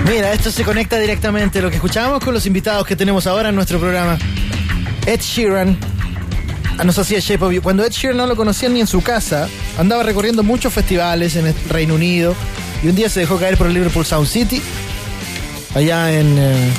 Mira, esto se conecta directamente a lo que escuchábamos con los invitados que tenemos ahora en nuestro programa. Ed Sheeran nos hacía Shape of You. Cuando Ed Sheeran no lo conocían ni en su casa, andaba recorriendo muchos festivales en el Reino Unido y un día se dejó caer por el Liverpool Sound City, allá en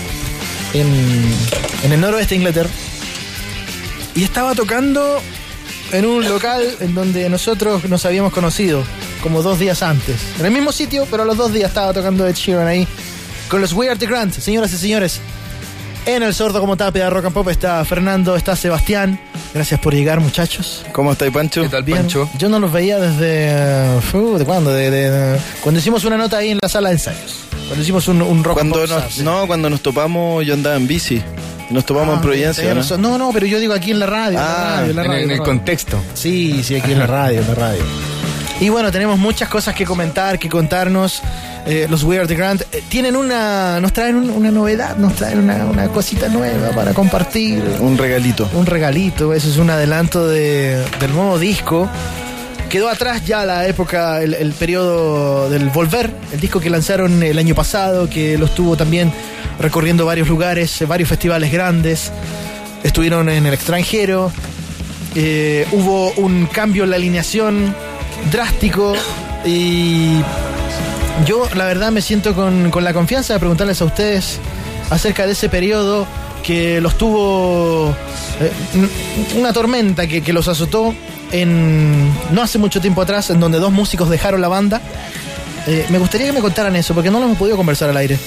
el noroeste de Inglaterra, y estaba tocando en un local en donde nosotros nos habíamos conocido como 2 días antes, en el mismo sitio, pero a los 2 días estaba tocando Ed Sheeran ahí con los We Are The Grand. Señoras y señores, en el Sordo como Tapia de Rock and Pop está Fernando, está Sebastián. Gracias por llegar, muchachos. ¿Cómo estáis, Pancho? ¿Qué tal, Bien. Pancho? Yo no los veía desde... ¿de cuándo? Cuando hicimos una nota ahí en la sala de ensayos. Cuando hicimos un rock and pop. Cuando nos topamos, yo andaba en bici. Nos topamos en Providencia, ¿no? No, pero yo digo aquí en la radio. En el contexto. Sí, aquí en la radio, Y bueno, tenemos muchas cosas que comentar, que contarnos. Los We Are The Grand nos traen una novedad, nos traen una cosita nueva para compartir. Un regalito. Eso es un adelanto del nuevo disco. Quedó atrás ya la época, el periodo del Volver, el disco que lanzaron el año pasado, que lo estuvo también recorriendo varios lugares, varios festivales grandes. Estuvieron en el extranjero. Hubo un cambio en la alineación drástico y yo la verdad me siento con la confianza de preguntarles a ustedes acerca de ese periodo que los tuvo una tormenta que los azotó no hace mucho tiempo atrás, en donde 2 músicos dejaron la banda. Me gustaría que me contaran eso, porque no lo hemos podido conversar al aire.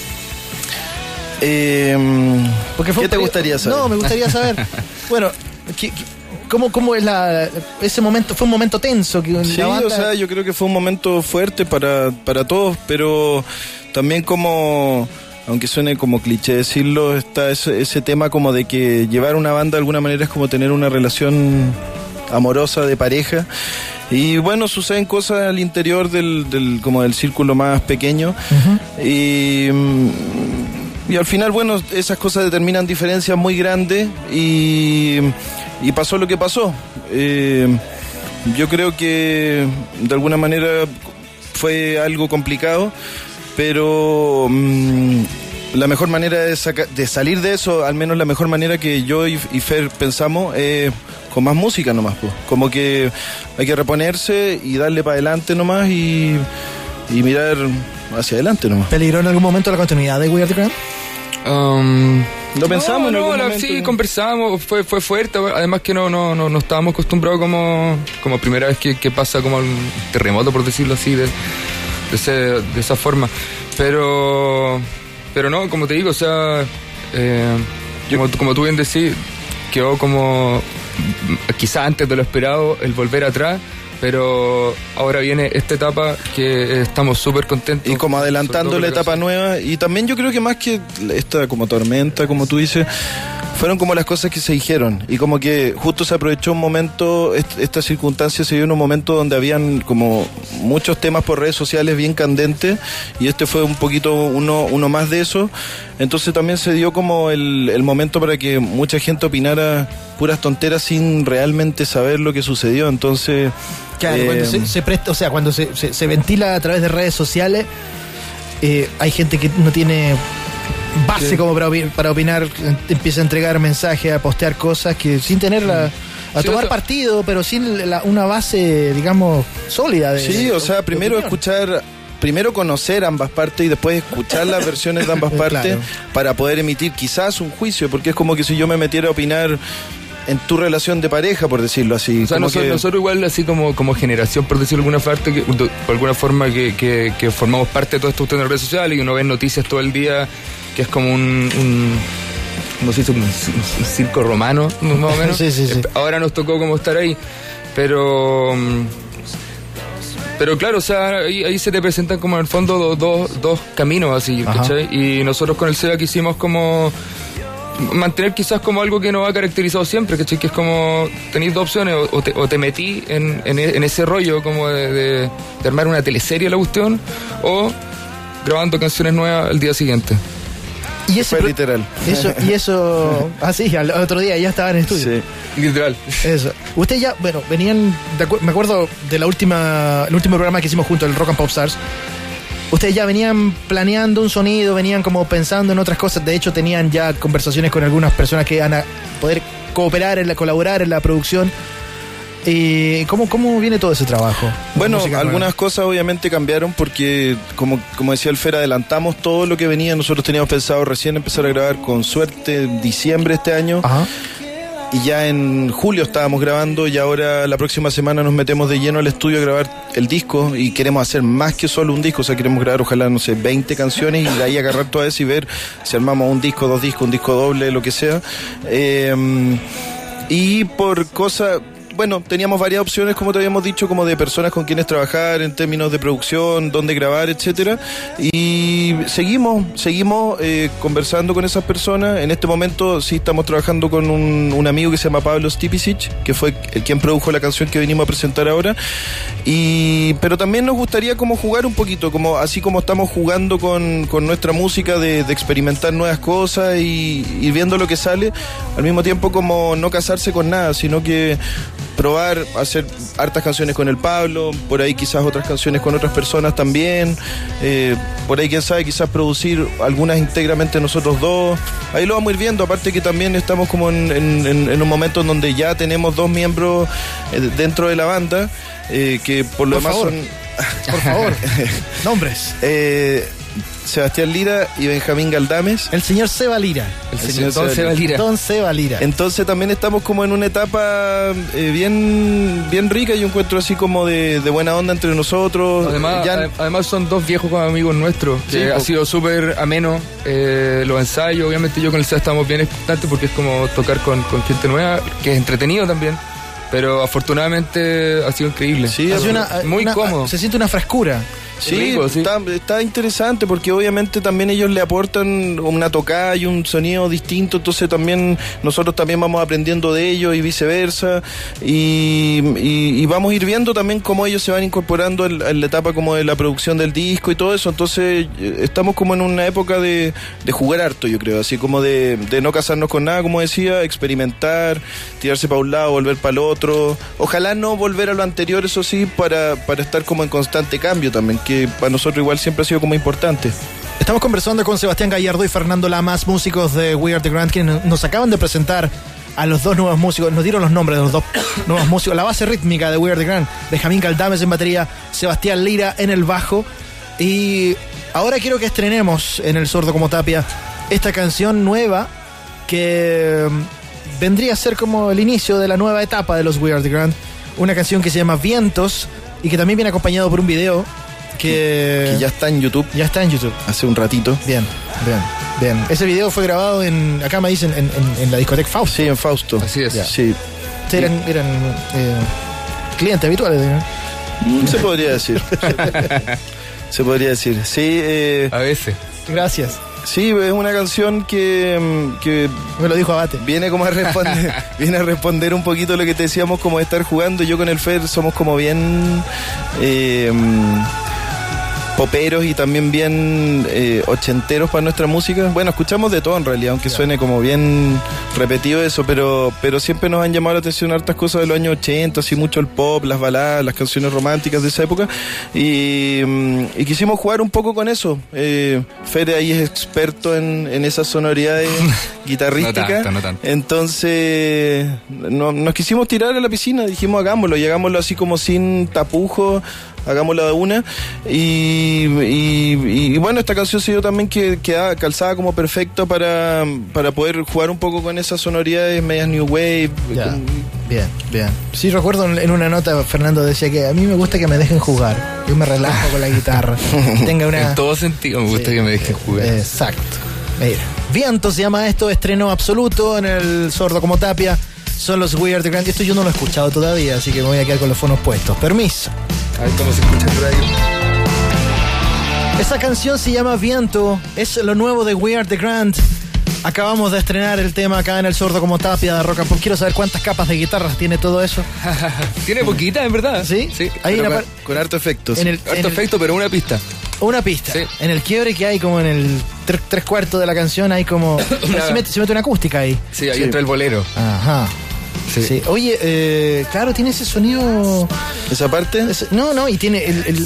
¿Qué te gustaría saber? No, me gustaría saber. Bueno, ¿cómo es ese momento? Fue un momento tenso. Sí, o sea, yo creo que fue un momento fuerte para todos, pero también como, aunque suene como cliché decirlo, está ese tema como de que llevar una banda de alguna manera es como tener una relación amorosa de pareja. Y bueno, suceden cosas al interior como del círculo más pequeño. Uh-huh. Y al final, bueno, esas cosas determinan diferencias muy grandes y pasó lo que pasó. Yo creo que de alguna manera fue algo complicado, pero la mejor manera de salir de eso, al menos la mejor manera que yo y Fer pensamos, con más música nomás, pues. Como que hay que reponerse y darle para adelante nomás y mirar hacia adelante nomás. ¿Peligró en algún momento la continuidad de We Are The Grand? Lo pensamos en algún momento. Sí, conversamos, fue fuerte, además que no estábamos acostumbrados como primera vez que pasa como un terremoto, por decirlo así, de esa forma. Pero no, como te digo, o sea, como tú bien decís, quedó como quizá antes de lo esperado el volver atrás, pero ahora viene esta etapa que estamos súper contentos. Y como adelantando la etapa nueva, y también yo creo que más que esta como tormenta, como tú dices, fueron como las cosas que se dijeron, y como que justo se aprovechó un momento, esta circunstancia se dio en un momento donde habían como muchos temas por redes sociales bien candentes, y este fue un poquito uno más de eso. Entonces también se dio como el momento para que mucha gente opinara puras tonteras sin realmente saber lo que sucedió. Entonces claro, cuando se presta, o sea, cuando se ventila a través de redes sociales, hay gente que no tiene base, sí, como para opinar, empieza a entregar mensajes, a postear cosas que sin tenerla, a sí, tomar partido, pero sin una base, digamos, sólida. Sí, o sea, primero conocer ambas partes y después escuchar las versiones de ambas partes, claro, para poder emitir quizás un juicio, porque es como que si yo me metiera a opinar en tu relación de pareja, por decirlo así. O sea, nosotros igual, así como generación, por decirlo de alguna parte, por alguna forma que formamos parte de todo esto en redes sociales y uno ve noticias todo el día, que es como ¿cómo se dice? Un circo romano, más o menos. Sí. Ahora nos tocó como estar ahí, pero claro, o sea, ahí se te presentan como en el fondo dos caminos así, ¿cachai? Y nosotros con el SEBA quisimos como mantener quizás como algo que nos ha caracterizado siempre, ¿cachai? Que es como tenéis 2 opciones, o te metí en ese rollo como de armar una teleserie la cuestión, o grabando canciones nuevas al día siguiente. Y eso fue literal. Eso así, al otro día ya estaban en estudio. Sí, literal. Eso. Ustedes ya, bueno, venían, me acuerdo del último programa que hicimos junto, el Rock and Pop Stars. Ustedes ya venían planeando un sonido, venían como pensando en otras cosas. De hecho, tenían ya conversaciones con algunas personas que van a poder colaborar en la producción. ¿Cómo viene todo ese trabajo? Bueno, algunas cosas obviamente cambiaron porque, como decía el Fer, adelantamos todo lo que venía. Nosotros teníamos pensado recién empezar a grabar con suerte en diciembre este año. Ajá. Y ya en julio estábamos grabando y ahora la próxima semana nos metemos de lleno al estudio a grabar el disco y queremos hacer más que solo un disco, o sea, queremos grabar ojalá, 20 canciones y de ahí agarrar todas esas y ver si armamos un disco, 2 discos, un disco doble, lo que sea. Y por cosas... Bueno, teníamos varias opciones, como te habíamos dicho, como de personas con quienes trabajar en términos de producción, dónde grabar, etcétera. Y seguimos conversando con esas personas. En este momento sí estamos trabajando con un amigo que se llama Pablo Stipicic, que fue el quien produjo la canción que venimos a presentar ahora. Pero también nos gustaría como jugar un poquito, como así como estamos jugando con nuestra música de experimentar nuevas cosas y viendo lo que sale, al mismo tiempo como no casarse con nada, sino que probar, hacer hartas canciones con el Pablo, por ahí quizás otras canciones con otras personas también, por ahí quién sabe, quizás producir algunas íntegramente nosotros dos, ahí lo vamos a ir viendo, aparte que también estamos como en un momento en donde ya tenemos 2 miembros dentro de la banda, que por lo demás son... Por favor, nombres. Sebastián Lira y Benjamín Galdames. El señor Seba Lira. El señor Don Seba Lira. Don Seba Lira. Entonces también estamos como en una etapa bien rica, yo encuentro así como de buena onda entre nosotros. Además son 2 viejos amigos nuestros, que ha sido súper ameno los ensayos. Obviamente yo con el Seba estamos bien expectantes porque es como tocar con gente nueva, que es entretenido también. Pero afortunadamente ha sido increíble. Sí, muy cómodo. Se siente una frescura. Sí, rico, sí. Está interesante porque obviamente también ellos le aportan una tocada y un sonido distinto, entonces también nosotros también vamos aprendiendo de ellos y viceversa y vamos a ir viendo también cómo ellos se van incorporando en la etapa como de la producción del disco y todo eso, entonces estamos como en una época de jugar harto, yo creo, así como de no casarnos con nada, como decía, experimentar, tirarse para un lado, volver para el otro, ojalá no volver a lo anterior, eso sí, para estar como en constante cambio también, que para nosotros igual siempre ha sido como importante. Estamos conversando con Sebastián Gallardo y Fernando Lamas, músicos de We Are The Grand, quienes nos acaban de presentar a los 2 nuevos músicos, nos dieron los nombres de los 2 nuevos músicos, la base rítmica de We Are The Grand, Benjamín Galdames en batería, Sebastián Lira en el bajo, y ahora quiero que estrenemos en El Sordo como Tapia esta canción nueva que vendría a ser como el inicio de la nueva etapa de los We Are The Grand, una canción que se llama Vientos y que también viene acompañado por un video que ya está en YouTube. Ya está en YouTube. Hace un ratito. Bien. Ese video fue grabado acá me dicen, en la discoteca Fausto. Sí, en Fausto. Así es. Ya. Sí. Eran clientes habituales, ¿no? Se podría decir. Se podría decir. Sí. A veces. Gracias. Sí, es una canción que me lo dijo Abate. Viene como a responder un poquito lo que te decíamos, como de estar jugando. Yo con el Fer somos como bien poperos y también bien ochenteros para nuestra música. Bueno, escuchamos de todo en realidad, aunque suene como bien repetido eso, pero siempre nos han llamado la atención hartas cosas de los años 80, así mucho el pop, las baladas, las canciones románticas de esa época, y quisimos jugar un poco con eso. Fede ahí es experto en esas sonoridades guitarrísticas. No tanto. Entonces nos quisimos tirar a la piscina, dijimos hagámoslo, y hagámoslo así como sin tapujos, hagámosla de una y bueno, esta canción se dio también que queda calzada como perfecto para poder jugar un poco con esas sonoridades medias new wave. Ya. Bien. Sí, recuerdo en una nota Fernando decía que a mí me gusta que me dejen jugar, yo me relajo con la guitarra, tenga una... En todo sentido me gusta que me dejen jugar. Exacto. Mira, Viento se llama esto, estreno absoluto en El Sordo como Tapia. Son los We Are The Grand. Esto yo no lo he escuchado todavía, así que me voy a quedar con los fonos puestos. Permiso. A ver cómo se escucha el radio. Esa canción se llama Viento, es lo nuevo de We Are The Grand. Acabamos de estrenar el tema acá en El Sordo como Tapia de Rock and Pop. Quiero saber cuántas capas de guitarras tiene todo eso. Tiene poquita, en verdad. ¿Sí? Sí. Hay con harto efectos. Harto efecto, pero una pista. Una pista. Sí. En el quiebre que hay como en el 3/4 de la canción hay como... se mete una acústica ahí. Sí, ahí entra el bolero. Ajá. Sí. Oye, claro, tiene ese sonido... ¿Esa parte? No, y tiene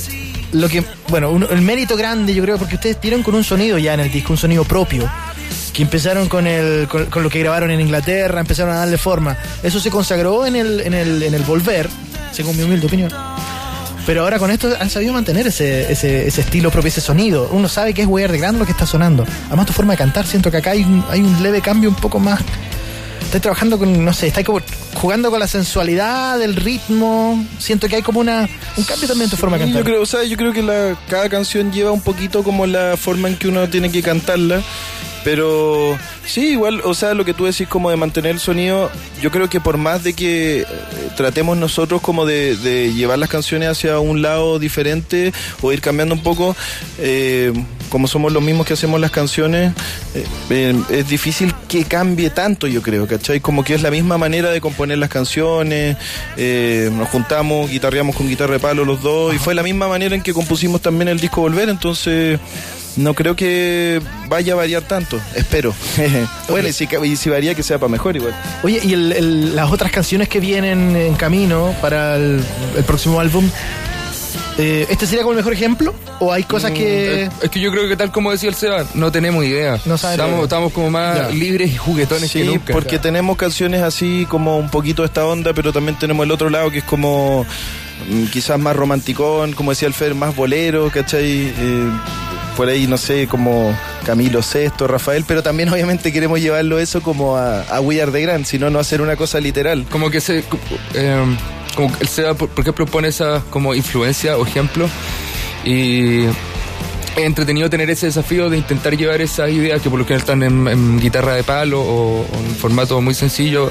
lo que, bueno, el mérito grande yo creo, porque ustedes tienen con un sonido ya en el disco, un sonido propio, que empezaron con lo que grabaron en Inglaterra, empezaron a darle forma. Eso se consagró en el Volver, según mi humilde opinión. Pero ahora con esto han sabido mantener ese estilo propio, ese sonido. Uno sabe que es We Are The Grand lo que está sonando. Además tu forma de cantar, siento que acá hay un leve cambio un poco más. Estás trabajando con, no sé, estás como jugando con la sensualidad del ritmo. Siento que hay como un cambio también en tu forma de cantar. Yo creo que cada canción lleva un poquito como la forma en que uno tiene que cantarla. Pero sí, igual, o sea, lo que tú decís como de mantener el sonido, yo creo que por más de que tratemos nosotros como de llevar las canciones hacia un lado diferente o ir cambiando un poco, como somos los mismos que hacemos las canciones, es difícil que cambie tanto, yo creo, ¿cachai? Como que es la misma manera de componer las canciones, nos juntamos, guitarreamos con guitarra de palo los dos, y fue la misma manera en que compusimos también el disco Volver, entonces no creo que vaya a variar tanto, espero. Bueno, y si varía, que sea para mejor igual. Oye, y las otras canciones que vienen en camino para el próximo álbum, ¿este sería como el mejor ejemplo? ¿O hay cosas que...? Es que yo creo que tal como decía el Seba, no tenemos idea. No estamos como más libres y juguetones que nunca. Porque tenemos canciones así como un poquito de esta onda, pero también tenemos el otro lado que es como quizás más romanticón, como decía el Fer, más bolero, ¿cachai? Por ahí, no sé, como Camilo VI, Rafael, pero también obviamente queremos llevarlo eso como a We Are The Grand, si no hacer una cosa literal. Como que como el Seba, por ejemplo, pone esa como influencia o ejemplo, y es entretenido tener ese desafío de intentar llevar esas ideas que por lo general están en guitarra de palo o en formato muy sencillo,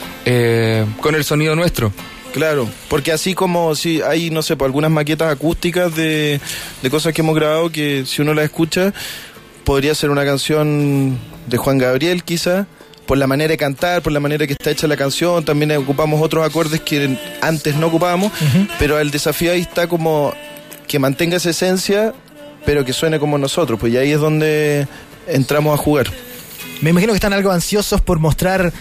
con el sonido nuestro. Claro, porque así como si hay, no sé, algunas maquetas acústicas de cosas que hemos grabado que si uno las escucha podría ser una canción de Juan Gabriel quizá, por la manera de cantar, por la manera que está hecha la canción. También ocupamos otros acordes que antes no ocupábamos, pero el desafío ahí está como que mantenga esa esencia pero que suene como nosotros, pues y ahí es donde entramos a jugar. Me imagino que están algo ansiosos por mostrar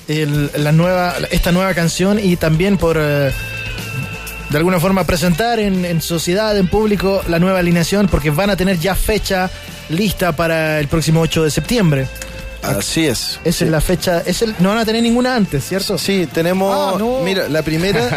esta nueva canción y también por de alguna forma presentar en sociedad, en público, la nueva alineación, porque van a tener ya fecha lista para el próximo 8 de septiembre. Así es. Esa es la fecha, no van a tener ninguna antes, ¿cierto? Sí, tenemos, no. Mira, la primera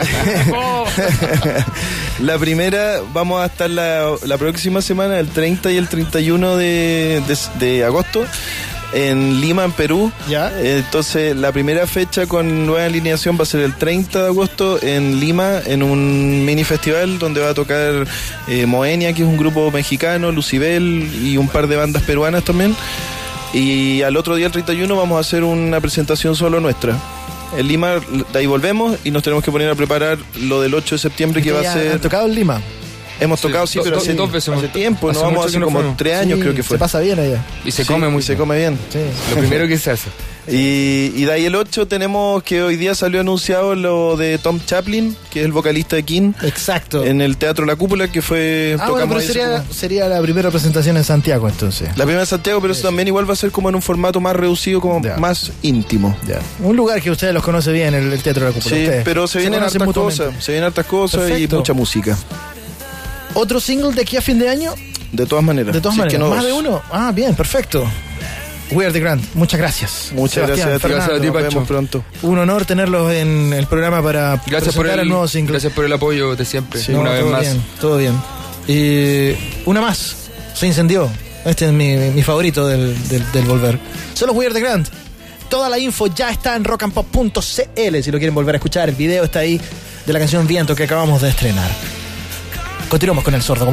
la primera vamos a estar la próxima semana, el 30 y el 31 de agosto, en Lima, en Perú. ¿Ya? Entonces la primera fecha con nueva alineación va a ser el 30 de agosto en Lima, en un mini festival donde va a tocar Moenia, que es un grupo mexicano, Lucibel y un par de bandas peruanas también. Y al otro día, el 31, vamos a hacer una presentación solo nuestra. En Lima, de ahí volvemos y nos tenemos que poner a preparar lo del 8 de septiembre, que va a ser... ¿Han tocado en Lima? Hemos tocado, sí, pero hace tiempo, hace no vamos a hacer como 3 años, creo que fue. Se pasa bien allá. Y se come muy bien. Se come bien. Sí. Lo primero que se hace. Y de ahí el 8 tenemos que hoy día salió anunciado lo de Tom Chaplin, que es el vocalista de King. Exacto. En el Teatro La Cúpula, que fue... Bueno, pero sería la primera presentación en Santiago, entonces. La primera en Santiago, pero eso también igual va a ser como en un formato más reducido, como más íntimo. Ya. Un lugar que ustedes los conoce bien, el Teatro La Cúpula. Sí, ustedes pero se vienen hartas cosas, Perfecto. y mucha música. ¿Otro single de aquí a fin de año? De todas maneras. De todas maneras. Que no ¿Más de uno? Ah, bien, perfecto. We Are The Grand. Muchas gracias. Muchas gracias a ti, Pacho. Nos vemos pronto. Un honor tenerlos en el programa para presentar el nuevo single. Gracias por el apoyo de siempre. Sí, una vez más. Bien, todo bien. Y una más. Se incendió. Este es mi favorito del Volver. Son los We Are The Grand. Toda la info ya está en rockandpop.cl. Si lo quieren volver a escuchar, el video está ahí de la canción Viento que acabamos de estrenar. Continuamos con El Sordo.